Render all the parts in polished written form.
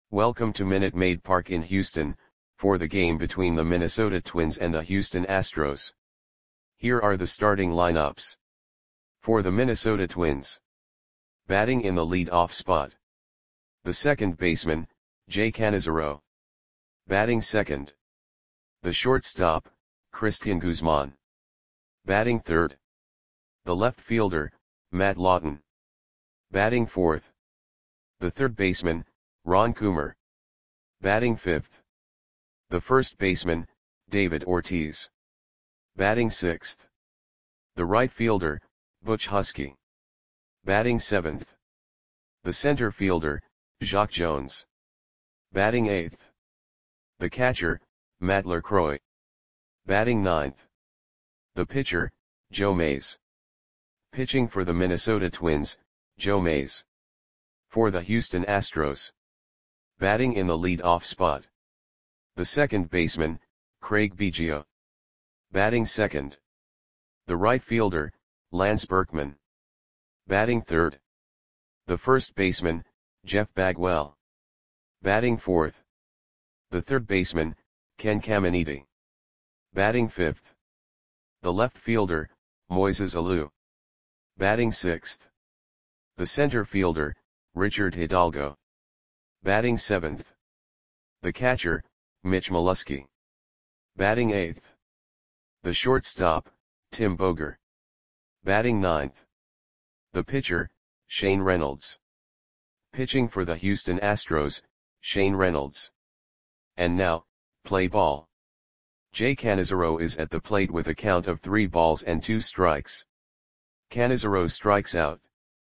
Welcome to Minute Maid Park in Houston, for the game between the Minnesota Twins and the Houston Astros. Here are the starting lineups. For the Minnesota Twins. Batting in the lead-off spot. The second baseman, Jay Canizaro. Batting second. The shortstop, Cristian Guzman. Batting third. The left fielder, Matt Lawton. Batting fourth. The third baseman, Ron Coomer. Batting fifth. The first baseman, David Ortiz. Batting sixth. The right fielder, Butch Huskey. Batting seventh. The center fielder, Jacque Jones. Batting eighth. The catcher, Matt LaCroix. Batting ninth. The pitcher, Joe Mays. Pitching for the Minnesota Twins, Joe Mays. For the Houston Astros. Batting in the lead-off spot. The second baseman, Craig Biggio. Batting second. The right fielder, Lance Berkman. Batting third. The first baseman, Jeff Bagwell. Batting fourth. The third baseman, Ken Caminiti. Batting fifth. The left fielder, Moises Alou. Batting sixth. The center fielder, Richard Hidalgo. Batting seventh. The catcher, Mitch Molesky. Batting eighth. The shortstop, Tim Boger. Batting ninth. The pitcher, Shane Reynolds. Pitching for the Houston Astros, Shane Reynolds. And now, play ball. Jay Canizaro is at the plate with a count of 3 balls and 2 strikes. Canizaro strikes out.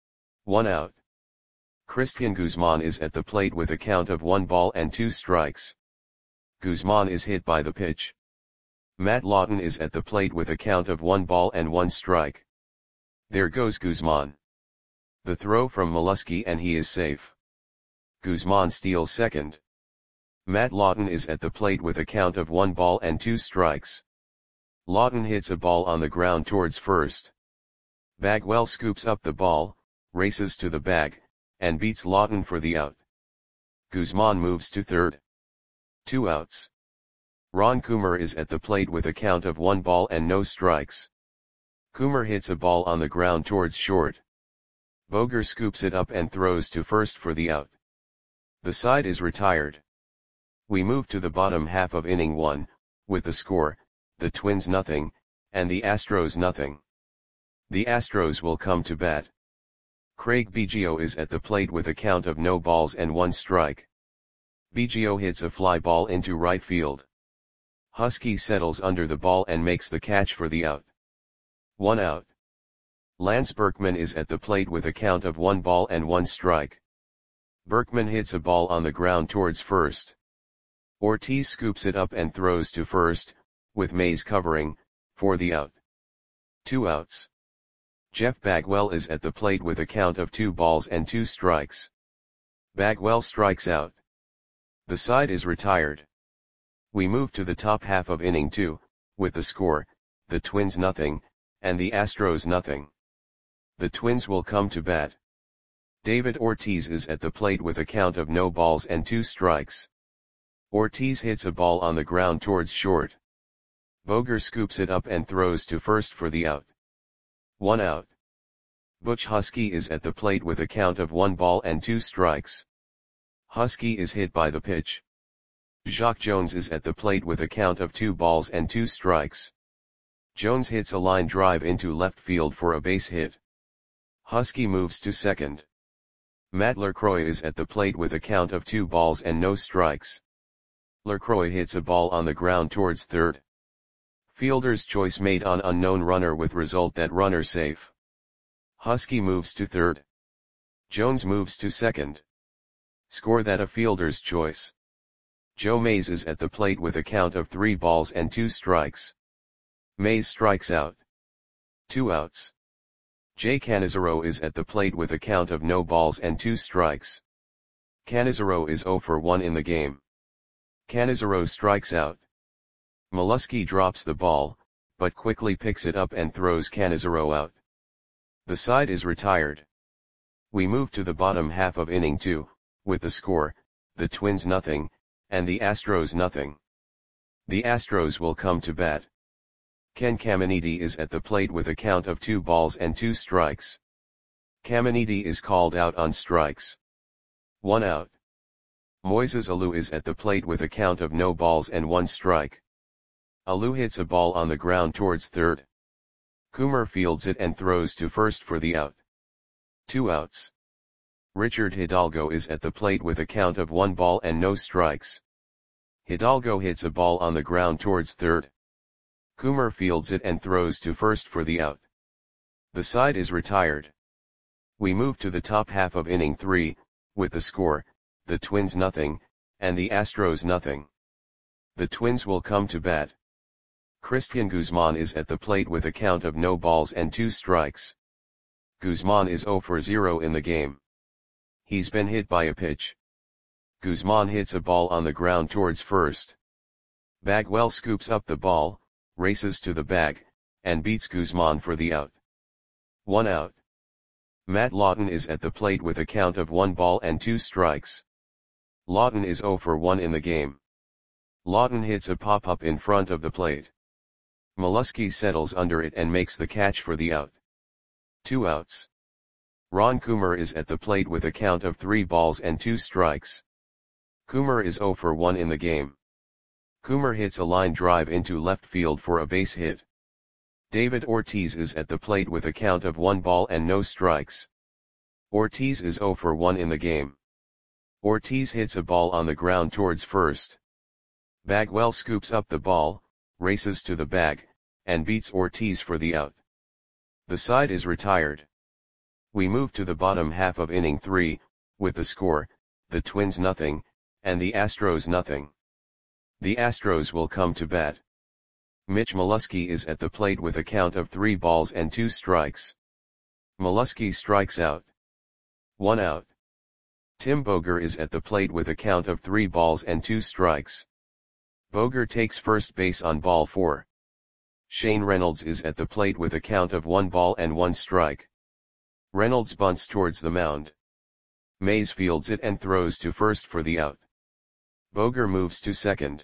1 out. Cristian Guzman is at the plate with a count of 1 ball and 2 strikes. Guzman is hit by the pitch. Matt Lawton is at the plate with a count of 1 ball and 1 strike. There goes Guzman. The throw from Molesky and he is safe. Guzman steals second. Matt Lawton is at the plate with a count of 1 ball and 2 strikes. Lawton hits a ball on the ground towards first. Bagwell scoops up the ball, races to the bag, and beats Lawton for the out. Guzman moves to third. 2 outs. Ron Coomer is at the plate with a count of 1 ball and no strikes. Coomer hits a ball on the ground towards short. Boger scoops it up and throws to first for the out. The side is retired. We move to the bottom half of inning 1, with the score, the Twins nothing, and the Astros nothing. The Astros will come to bat. Craig Biggio is at the plate with a count of no balls and 1 strike. Biggio hits a fly ball into right field. Huskey settles under the ball and makes the catch for the out. 1 out. Lance Berkman is at the plate with a count of 1 ball and 1 strike. Berkman hits a ball on the ground towards first. Ortiz scoops it up and throws to first, with Mays covering, for the out. 2 outs. Jeff Bagwell is at the plate with a count of 2 balls and 2 strikes. Bagwell strikes out. The side is retired. We move to the top half of inning 2, with the score, the Twins nothing, and the Astros nothing. The Twins will come to bat. David Ortiz is at the plate with a count of no balls and 2 strikes. Ortiz hits a ball on the ground towards short. Boger scoops it up and throws to first for the out. 1 out. Butch Huskey is at the plate with a count of 1 ball and 2 strikes. Huskey is hit by the pitch. Jacque Jones is at the plate with a count of 2 balls and 2 strikes. Jones hits a line drive into left field for a base hit. Huskey moves to second. Matt LaCroix is at the plate with a count of 2 balls and no strikes. LaCroix hits a ball on the ground towards third. Fielder's choice made on unknown runner with result that runner safe. Huskey moves to third. Jones moves to second. Score that a fielder's choice. Joe Mays is at the plate with a count of 3 balls and 2 strikes. Mays strikes out. 2 outs. Jay Canizaro is at the plate with a count of no balls and 2 strikes. Canizaro is 0 for 1 in the game. Canizaro strikes out. Molesky drops the ball, but quickly picks it up and throws Canizaro out. The side is retired. We move to the bottom half of inning 2, with the score, the Twins nothing, and the Astros nothing. The Astros will come to bat. Ken Caminiti is at the plate with a count of 2 balls and 2 strikes. Caminiti is called out on strikes. 1 out. Moises Alou is at the plate with a count of no balls and 1 strike. Alou hits a ball on the ground towards third. Coomer fields it and throws to first for the out. 2 outs. Richard Hidalgo is at the plate with a count of 1 ball and no strikes. Hidalgo hits a ball on the ground towards third. Coomer fields it and throws to first for the out. The side is retired. We move to the top half of inning 3, with the score, the Twins nothing, and the Astros nothing. The Twins will come to bat. Christian Guzman is at the plate with a count of no balls and 2 strikes. Guzman is 0 for 0 in the game. He's been hit by a pitch. Guzman hits a ball on the ground towards first. Bagwell scoops up the ball, races to the bag, and beats Guzman for the out. 1 out. Matt Lawton is at the plate with a count of 1 ball and 2 strikes. Lawton is 0 for 1 in the game. Lawton hits a pop-up in front of the plate. Molesky settles under it and makes the catch for the out. 2 outs. Ron Coomer is at the plate with a count of 3 balls and 2 strikes. Coomer is 0 for 1 in the game. Coomer hits a line drive into left field for a base hit. David Ortiz is at the plate with a count of 1 ball and no strikes. Ortiz is 0 for 1 in the game. Ortiz hits a ball on the ground towards first. Bagwell scoops up the ball, races to the bag, and beats Ortiz for the out. The side is retired. We move to the bottom half of inning 3, with the score, the Twins nothing, and the Astros nothing. The Astros will come to bat. Mitch Molesky is at the plate with a count of 3 balls and 2 strikes. Molesky strikes out. 1 out. Tim Boger is at the plate with a count of 3 balls and 2 strikes. Boger takes first base on ball 4. Shane Reynolds is at the plate with a count of 1 ball and 1 strike. Reynolds bunts towards the mound. Mays fields it and throws to first for the out. Boger moves to second.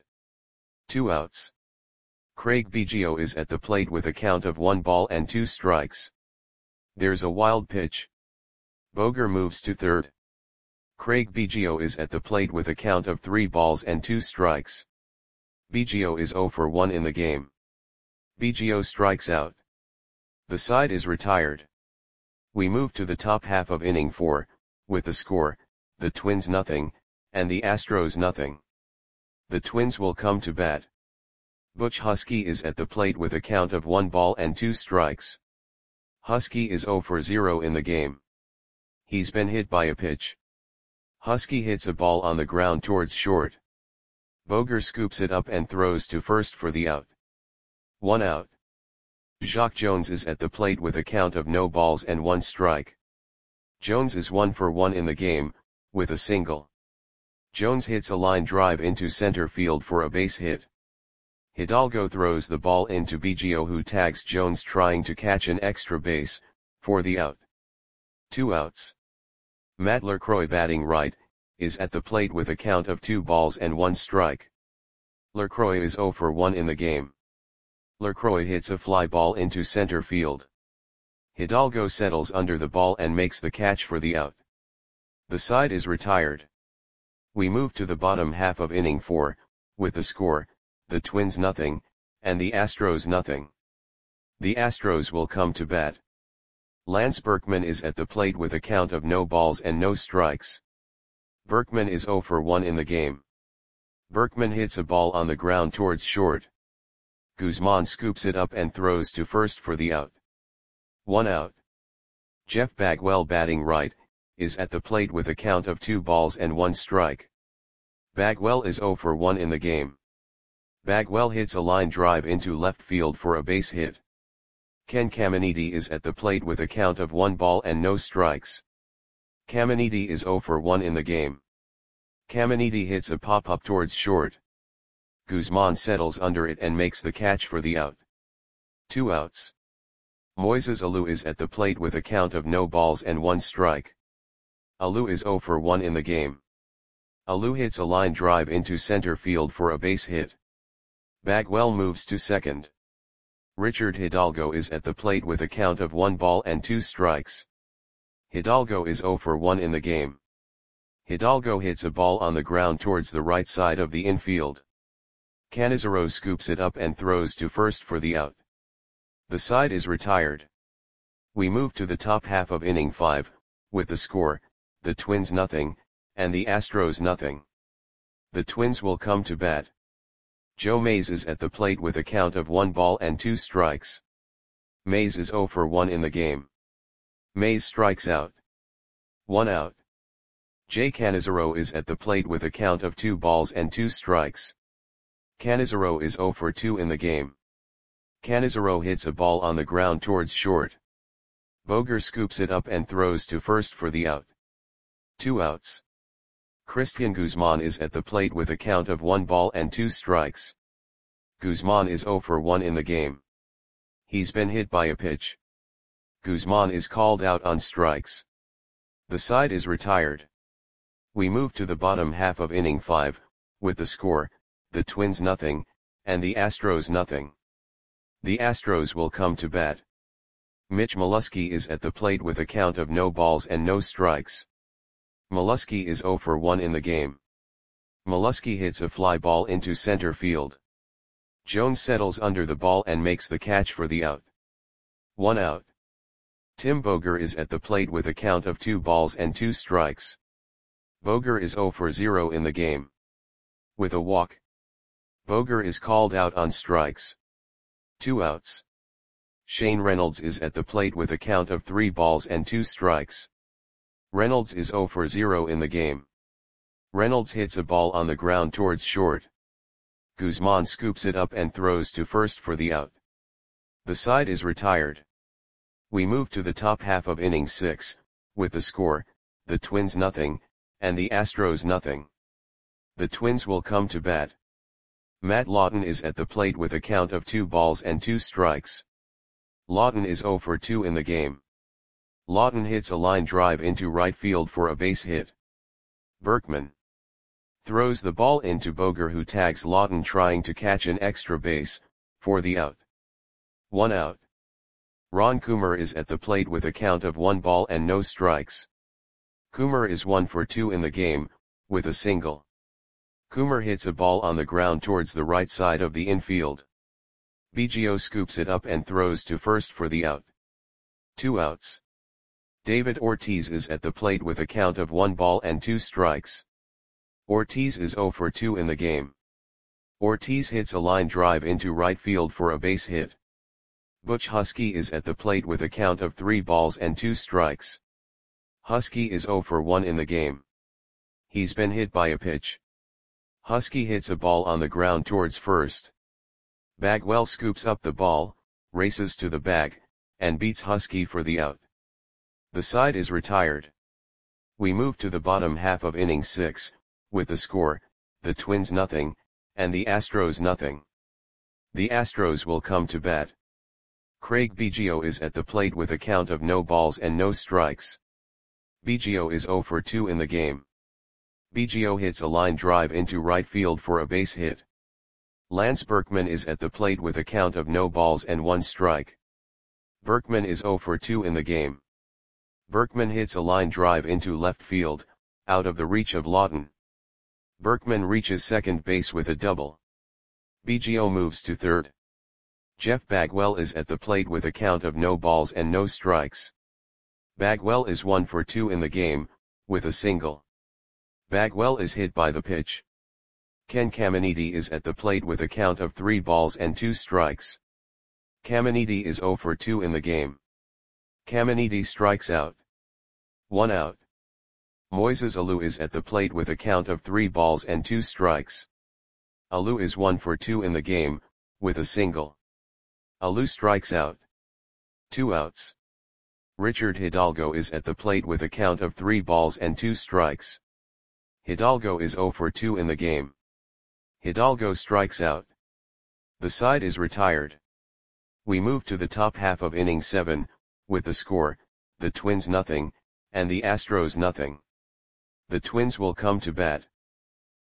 2 outs. Craig Biggio is at the plate with a count of 1 ball and 2 strikes. There's a wild pitch. Boger moves to third. Craig Biggio is at the plate with a count of 3 balls and 2 strikes. Biggio is 0 for 1 in the game. Biggio strikes out. The side is retired. We move to the top half of inning 4, with the score, the Twins nothing, and the Astros nothing. The Twins will come to bat. Butch Husky is at the plate with a count of 1 ball and 2 strikes. Husky is 0 for 0 in the game. He's been hit by a pitch. Husky hits a ball on the ground towards short. Boger scoops it up and throws to first for the out. 1 out. Jacque Jones is at the plate with a count of no balls and 1 strike. Jones is 1 for 1 in the game, with a single. Jones hits a line drive into center field for a base hit. Hidalgo throws the ball into Biggio, who tags Jones trying to catch an extra base, for the out. 2 outs. Matt LaCroix, batting right, is at the plate with a count of 2 balls and 1 strike. LaCroix is 0 for 1 in the game. LaCroix hits a fly ball into center field. Hidalgo settles under the ball and makes the catch for the out. The side is retired. We move to the bottom half of inning 4, with the score, the Twins nothing, and the Astros nothing. The Astros will come to bat. Lance Berkman is at the plate with a count of no balls and no strikes. Berkman is 0 for 1 in the game. Berkman hits a ball on the ground towards short. Guzman scoops it up and throws to first for the out. 1 out. Jeff Bagwell, batting right, is at the plate with a count of 2 balls and 1 strike. Bagwell is 0 for 1 in the game. Bagwell hits a line drive into left field for a base hit. Ken Caminiti is at the plate with a count of 1 ball and no strikes. Caminiti is 0 for 1 in the game. Caminiti hits a pop-up towards short. Guzman settles under it and makes the catch for the out. 2 outs. Moises Alou is at the plate with a count of no balls and 1 strike. Alou is 0 for 1 in the game. Alou hits a line drive into center field for a base hit. Bagwell moves to second. Richard Hidalgo is at the plate with a count of 1 ball and 2 strikes. Hidalgo is 0 for 1 in the game. Hidalgo hits a ball on the ground towards the right side of the infield. Canizaro scoops it up and throws to first for the out. The side is retired. We move to the top half of inning 5, with the score, the Twins nothing, and the Astros nothing. The Twins will come to bat. Joe Mays is at the plate with a count of 1 ball and 2 strikes. Mays is 0 for 1 in the game. Mays strikes out. 1 out. Jay Canizaro is at the plate with a count of 2 balls and 2 strikes. Canizaro is 0 for 2 in the game. Canizaro hits a ball on the ground towards short. Boger scoops it up and throws to first for the out. 2 outs. Christian Guzman is at the plate with a count of 1 ball and 2 strikes. Guzman is 0 for 1 in the game. He's been hit by a pitch. Guzman is called out on strikes. The side is retired. We move to the bottom half of inning 5, with the score, the Twins nothing, and the Astros nothing. The Astros will come to bat. Mitch Molesky is at the plate with a count of no balls and no strikes. Molesky is 0 for 1 in the game. Molesky hits a fly ball into center field. Jones settles under the ball and makes the catch for the out. 1 out. Tim Boger is at the plate with a count of 2 balls and 2 strikes. Boger is 0 for 0 in the game. With a walk. Boger is called out on strikes. 2 outs. Shane Reynolds is at the plate with a count of 3 balls and 2 strikes. Reynolds is 0 for 0 in the game. Reynolds hits a ball on the ground towards short. Guzman scoops it up and throws to first for the out. The side is retired. We move to the top half of inning 6, with the score, the Twins nothing, and the Astros nothing. The Twins will come to bat. Matt Lawton is at the plate with a count of 2 balls and 2 strikes. Lawton is 0 for 2 in the game. Lawton hits a line drive into right field for a base hit. Berkman throws the ball into Boger, who tags Lawton trying to catch an extra base, for the out. 1 out. Ron Coomer is at the plate with a count of 1 ball and no strikes. Coomer is 1 for 2 in the game, with a single. Coomer hits a ball on the ground towards the right side of the infield. Biggio scoops it up and throws to first for the out. 2 outs. David Ortiz is at the plate with a count of 1 ball and 2 strikes. Ortiz is 0 for 2 in the game. Ortiz hits a line drive into right field for a base hit. Butch Husky is at the plate with a count of 3 balls and 2 strikes. Husky is 0 for 1 in the game. He's been hit by a pitch. Husky hits a ball on the ground towards first. Bagwell scoops up the ball, races to the bag, and beats Husky for the out. The side is retired. We move to the bottom half of inning 6, with the score, the Twins nothing, and the Astros nothing. The Astros will come to bat. Craig Biggio is at the plate with a count of no balls and no strikes. Biggio is 0 for 2 in the game. Biggio hits a line drive into right field for a base hit. Lance Berkman is at the plate with a count of no balls and 1 strike. Berkman is 0 for 2 in the game. Berkman hits a line drive into left field, out of the reach of Lawton. Berkman reaches second base with a double. Biggio moves to third. Jeff Bagwell is at the plate with a count of no balls and no strikes. Bagwell is 1 for 2 in the game, with a single. Bagwell is hit by the pitch. Ken Caminiti is at the plate with a count of 3 balls and 2 strikes. Caminiti is 0 for 2 in the game. Caminiti strikes out. 1 out. Moises Alou is at the plate with a count of 3 balls and 2 strikes. Alou is 1 for 2 in the game, with a single. Alou strikes out. 2 outs. Richard Hidalgo is at the plate with a count of 3 balls and 2 strikes. Hidalgo is 0 for 2 in the game. Hidalgo strikes out. The side is retired. We move to the top half of inning 7, with the score, the Twins nothing, and the Astros nothing. The Twins will come to bat.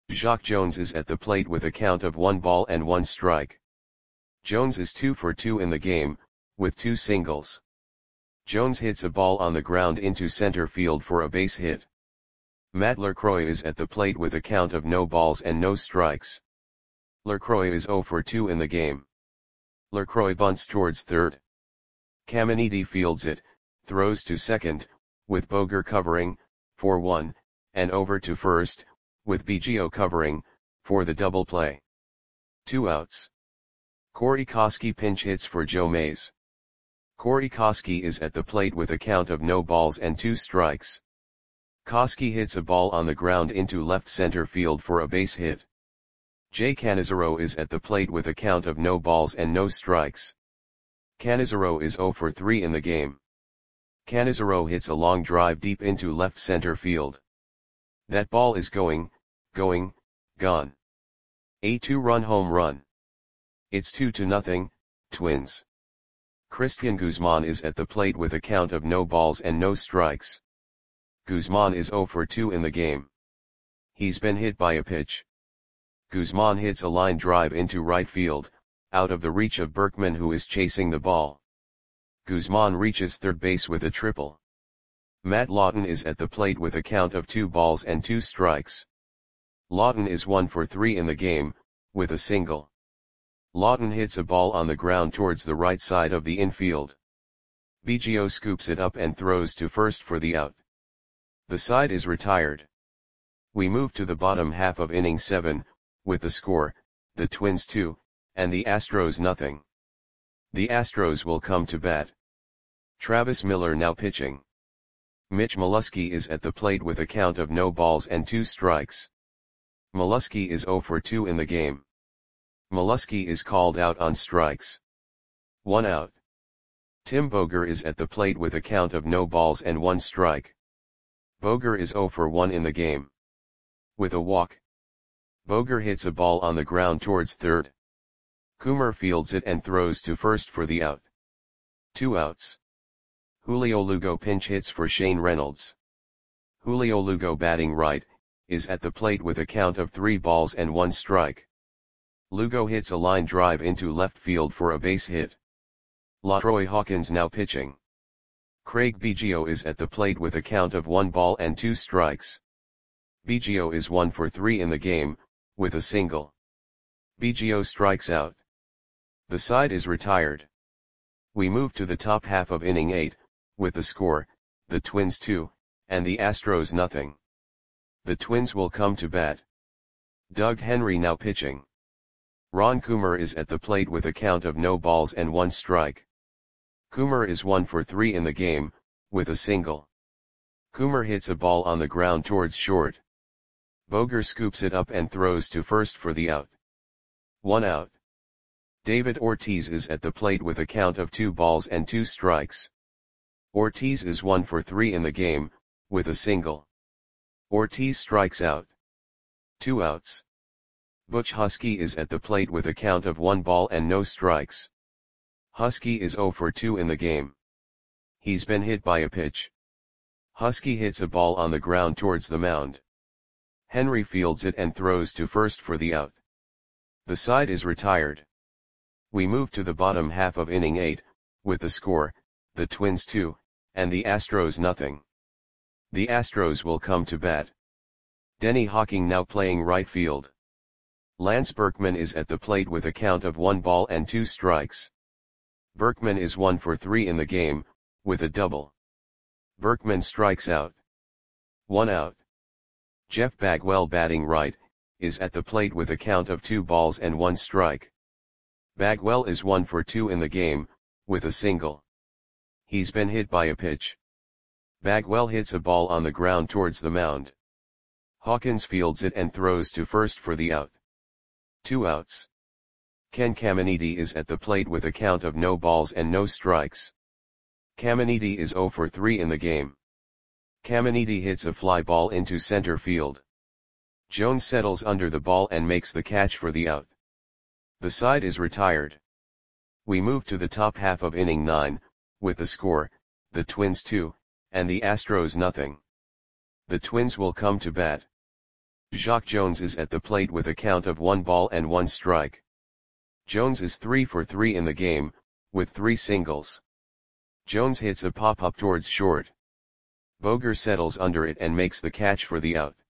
Jacque Jones is at the plate with a count of 1 ball and 1 strike. Jones is 2 for 2 in the game, with 2 singles. Jones hits a ball on the ground into center field for a base hit. Matt LaCroix is at the plate with a count of no balls and no strikes. LaCroix is 0 for 2 in the game. LaCroix bunts towards third. Caminiti fields it, throws to second, with Boger covering, for 1, and over to first, with Biggio covering, for the double play. 2 outs. Corey Koskie pinch hits for Joe Mays. Corey Koskie is at the plate with a count of no balls and 2 strikes. Koskie hits a ball on the ground into left center field for a base hit. Jay Cannizzaro is at the plate with a count of no balls and no strikes. Cannizzaro is 0 for 3 in the game. Cannizzaro hits a long drive deep into left center field. That ball is gone. A 2-run home run. It's 2-0, Twins. Christian Guzman is at the plate with a count of no balls and no strikes. Guzman is 0 for 2 in the game. He's been hit by a pitch. Guzman hits a line drive into right field, out of the reach of Berkman, who is chasing the ball. Guzman reaches third base with a triple. Matt Lawton is at the plate with a count of 2 balls and 2 strikes. Lawton is 1 for 3 in the game, with a single. Lawton hits a ball on the ground towards the right side of the infield. Biggio scoops it up and throws to first for the out. The side is retired. We move to the bottom half of inning 7, with the score, the Twins 2, and the Astros nothing. The Astros will come to bat. Travis Miller now pitching. Mitch Molesky is at the plate with a count of no balls and 2 strikes. Molesky is 0 for 2 in the game. Molesky is called out on strikes. 1 out. Tim Boger is at the plate with a count of no balls and 1 strike. Boger is 0 for 1 in the game. With a walk. Boger hits a ball on the ground towards third. Coomer fields it and throws to first for the out. 2 outs. Julio Lugo pinch hits for Shane Reynolds. Julio Lugo, batting right, is at the plate with a count of 3 balls and 1 strike. Lugo hits a line drive into left field for a base hit. LaTroy Hawkins now pitching. Craig Biggio is at the plate with a count of 1 ball and 2 strikes. Biggio is 1 for 3 in the game, with a single. Biggio strikes out. The side is retired. We move to the top half of inning 8, with the score, the Twins 2, and the Astros nothing. The Twins will come to bat. Doug Henry now pitching. Ron Coomer is at the plate with a count of no balls and 1 strike. Coomer is 1 for 3 in the game, with a single. Coomer hits a ball on the ground towards short. Boger scoops it up and throws to first for the out. 1 out. David Ortiz is at the plate with a count of 2 balls and 2 strikes. Ortiz is 1 for 3 in the game, with a single. Ortiz strikes out. 2 outs. Butch Husky is at the plate with a count of 1 ball and no strikes. Husky is 0 for 2 in the game. He's been hit by a pitch. Husky hits a ball on the ground towards the mound. Henry fields it and throws to first for the out. The side is retired. We move to the bottom half of inning 8, with the score, the Twins 2, and the Astros nothing. The Astros will come to bat. Denny Hawking now playing right field. Lance Berkman is at the plate with a count of 1 ball and 2 strikes. Berkman is 1 for 3 in the game, with a double. Berkman strikes out. 1 out. Jeff Bagwell, batting right, is at the plate with a count of 2 balls and 1 strike. Bagwell is 1 for 2 in the game, with a single. He's been hit by a pitch. Bagwell hits a ball on the ground towards the mound. Hawkins fields it and throws to first for the out. 2 outs. Ken Caminiti is at the plate with a count of no balls and no strikes. Caminiti is 0 for 3 in the game. Caminiti hits a fly ball into center field. Jones settles under the ball and makes the catch for the out. The side is retired. We move to the top half of inning 9, with the score, the Twins 2, and the Astros nothing. The Twins will come to bat. Jacque Jones is at the plate with a count of 1 ball and 1 strike. Jones is 3 for 3 in the game, with 3 singles. Jones hits a pop-up towards short. Boger settles under it and makes the catch for the out.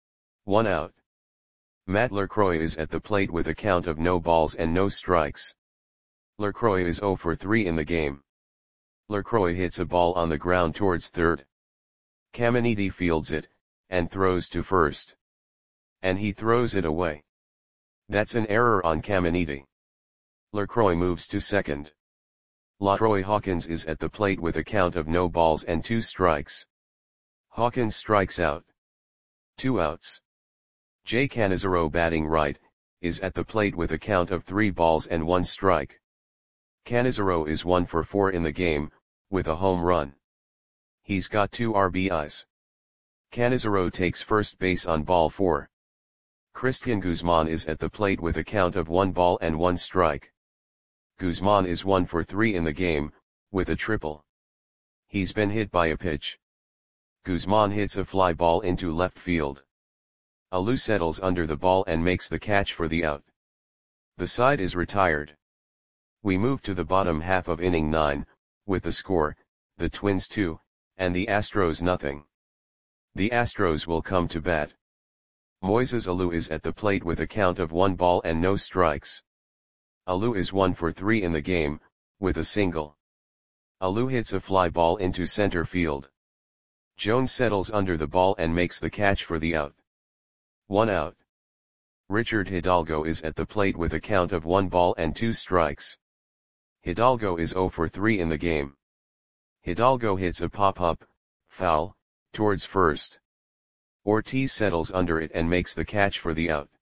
1 out. Matt Lacroix is at the plate with a count of no balls and no strikes. Lacroix is 0 for 3 in the game. Lacroix hits a ball on the ground towards third. Caminiti fields it, and throws to first. And he throws it away. That's an error on Caminiti. Lacroix moves to second. LaTroy Hawkins is at the plate with a count of no balls and 2 strikes. Hawkins strikes out. 2 outs. Jay Canizaro, batting right, is at the plate with a count of 3 balls and 1 strike. Canizaro is 1 for 4 in the game, with a home run. He's got 2 RBIs. Canizaro takes first base on ball 4. Cristian Guzman is at the plate with a count of 1 ball and 1 strike. Guzman is 1 for 3 in the game, with a triple. He's been hit by a pitch. Guzman hits a fly ball into left field. Alou settles under the ball and makes the catch for the out. The side is retired. We move to the bottom half of inning 9, with the score, the Twins 2, and the Astros nothing. The Astros will come to bat. Moises Alou is at the plate with a count of 1 ball and no strikes. Alou is 1 for 3 in the game, with a single. Alou hits a fly ball into center field. Jones settles under the ball and makes the catch for the out. 1 out. Richard Hidalgo is at the plate with a count of 1 ball and 2 strikes. Hidalgo is 0 for 3 in the game. Hidalgo hits a pop-up, foul, towards first. Ortiz settles under it and makes the catch for the out.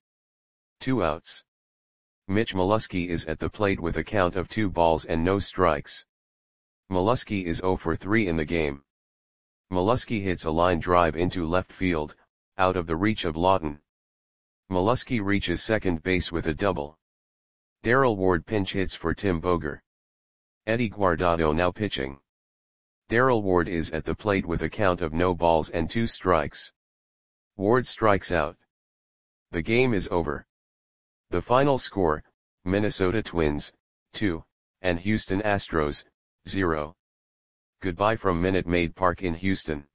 2 outs. Mitch Molesky is at the plate with a count of 2 balls and no strikes. Molesky is 0 for 3 in the game. Molesky hits a line drive into left field, out of the reach of Lawton. Molesky reaches second base with a double. Darrell Ward pinch hits for Tim Boger. Eddie Guardado now pitching. Darrell Ward is at the plate with a count of no balls and 2 strikes. Ward strikes out. The game is over. The final score, Minnesota Twins, 2, and Houston Astros, 0. Goodbye from Minute Maid Park in Houston.